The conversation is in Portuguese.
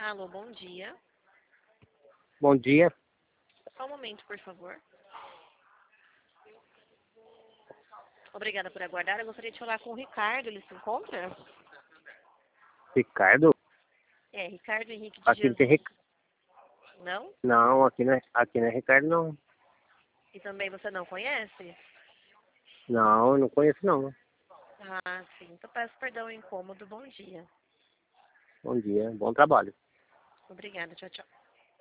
Alô, bom dia. Bom dia. Só um momento, por favor. Obrigada por aguardar. Eu gostaria de falar com o Ricardo. Ele se encontra? Ricardo? É, Ricardo Henrique de Aqui não tem Jesus. Ricardo. Não? Não, aqui não é Ricardo, não. E também você não conhece? Não, eu não conheço, não. Ah, sim. Então peço perdão o incômodo. Bom dia. Bom dia, bom trabalho. Obrigada. Tchau, tchau.